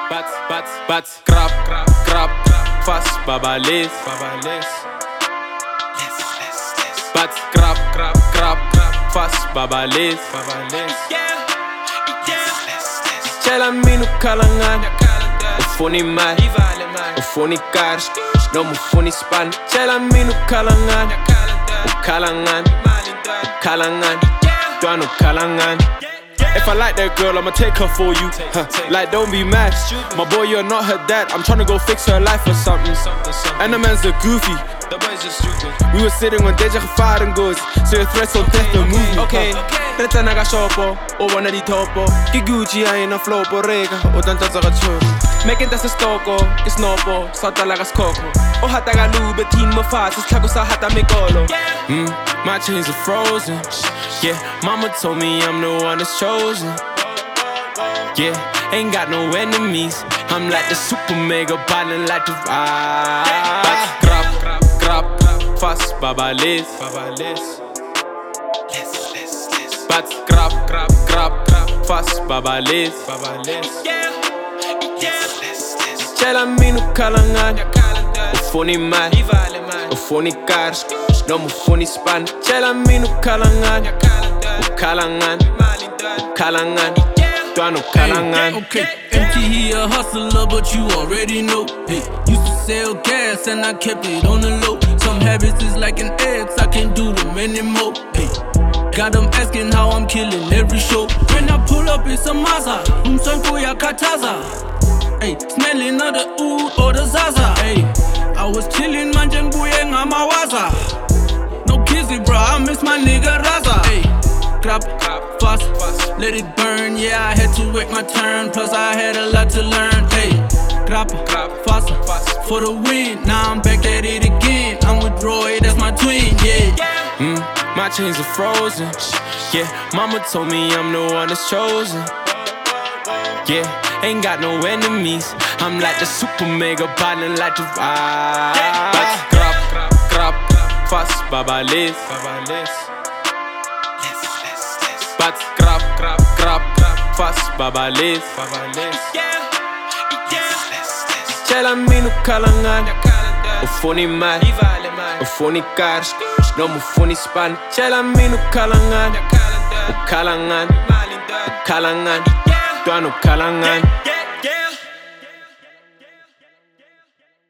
Krap, krap, fast babalis. Krap, krap, fast babalis. Tshela mina ukhalangan, ufuna imali, ufuna ikars, noma ufuna ispan. Tshela mina ukhalangan, ukhalangan, Dwana ukhalangan. If I like that girl, I'ma take her for you. Like, don't be mad. My boy, you're not her dad. I'm tryna go fix her life or something. And the man's a goofy. The boys are stupid. We were sitting on deja gevaar goes. So your threats on death don't move me. Okay, reta naga shopo, o wana di topo. Ki Gucci aina flopo rega, o tantaza ga choko. Making that's a stoko, ki snopo, sata laga skoko. O hata ga lube, team mo fast, tlhago sa hata megolo. My chains are frozen. Yeah, mama told me I'm the one that's chosen. Yeah, ain't got no enemies. I'm like the super mega ballin' like the Krap, fast babalis. Krap, fast babalis. Tshela mina ukhalangan, ufuna imali, ufuna ikars, noma ufuna ispan. Tshela mina ukhalangan, Dwana ukhalangan. Okay, MT he a hustler, but you already know. Hey, used to sell gas and I kept it on the low. Some habits is like an ex, I can't do them anymore. Hey, got them asking how I'm killing every show. When I pull up, it's a Mazda, umsongo hey, smelling of the oud or the Zaza. Hey, I was chilling, manje ngibuye ngamawaza. No kizzy, bro, I miss my nigga Raza. Hey, krap, fast, let it burn. Yeah, I had to wait my turn, plus I had a lot to learn. Hey, krap, fast, for the win. Now I'm back at it again. I'm with Roy, that's my twin. Yeah. My chains are frozen. Yeah, mama told me I'm the one that's chosen. Yeah, ain't got no enemies. I'm like the super mega ballin' like the Krap, fast babalis. Krap, fast babalis. Tshela mina ukhalangan, ufuna imali, ufuna ikars, noma ufuna ispan. Tshela mina ukhalangan, Dwana ukhalangan.